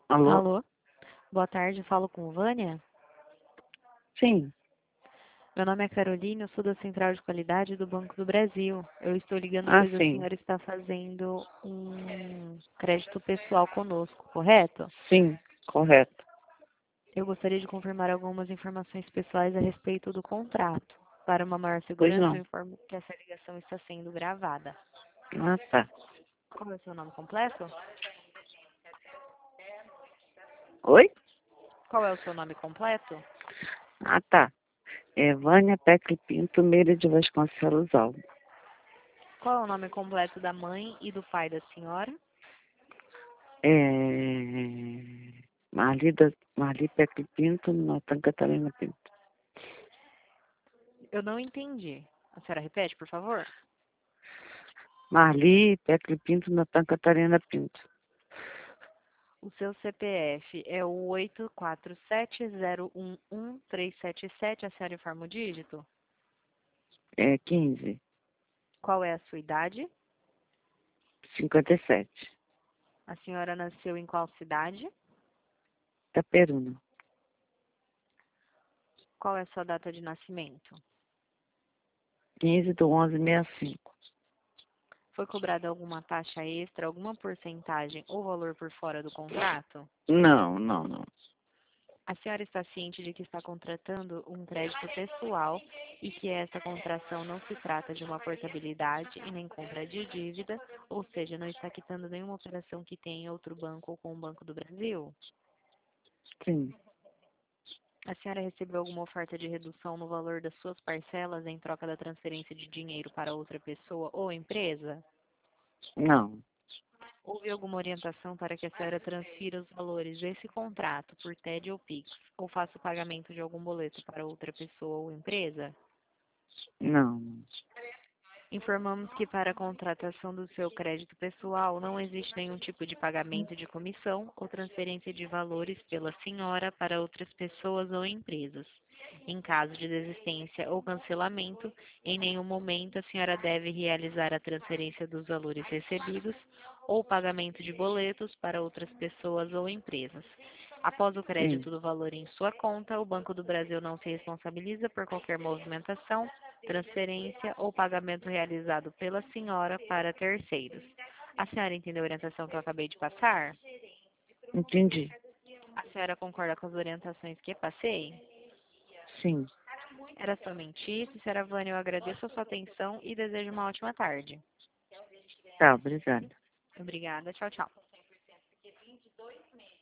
Alô? Alô, boa tarde, falo com Vânia. Sim. Meu nome é Caroline, eu sou da Central de Qualidade do Banco do Brasil. Eu estou ligando Ah, pois a sim. senhora está fazendo um crédito pessoal conosco, correto? Sim, correto. Eu gostaria de confirmar algumas informações pessoais a respeito do contrato. Para uma maior Pois segurança, eu não. informo que essa ligação está sendo gravada. Ah, tá. Qual é o seu nome completo? Oi? Qual é o seu nome completo? Ah, tá. É Vânia Pecle Pinto Meira de Vasconcelos Alves. Qual é o nome completo da mãe e do pai da senhora? Marli Pecle Pinto, Natan Catarina Pinto. Eu não entendi. A senhora repete, por favor? Marli Pecle Pinto, Natan Catarina Pinto. O seu CPF é o 847011377. A senhora informa o dígito? É 15, Qual é a sua idade? 57. A senhora nasceu em qual cidade? Itaperuna. Qual é a sua data de nascimento? 15/11/65. Foi cobrada alguma taxa extra, alguma porcentagem ou valor por fora do contrato? Não, não, não. A senhora está ciente de que está contratando um crédito pessoal e que esta contratação não se trata de uma portabilidade e nem compra de dívida, ou seja, não está quitando nenhuma operação que tenha em outro banco ou com o Banco do Brasil? Sim. A senhora recebeu alguma oferta de redução no valor das suas parcelas em troca da transferência de dinheiro para outra pessoa ou empresa? Não. Houve alguma orientação para que a senhora transfira os valores desse contrato por TED ou Pix, ou faça o pagamento de algum boleto para outra pessoa ou empresa? Não. Informamos que para a contratação do seu crédito pessoal não existe nenhum tipo de pagamento de comissão ou transferência de valores pela senhora para outras pessoas ou empresas. Em caso de desistência ou cancelamento, em nenhum momento a senhora deve realizar a transferência dos valores recebidos ou pagamento de boletos para outras pessoas ou empresas. Após o Sim. crédito do valor em sua conta, o Banco do Brasil não se responsabiliza por qualquer movimentação, transferência ou pagamento realizado pela senhora para terceiros. A senhora entendeu a orientação que eu acabei de passar? Entendi. A senhora concorda com as orientações que passei? Sim. Era somente isso, senhora Vânia, eu agradeço a sua atenção e desejo uma ótima tarde. Tá, obrigada. Obrigada, tchau, tchau.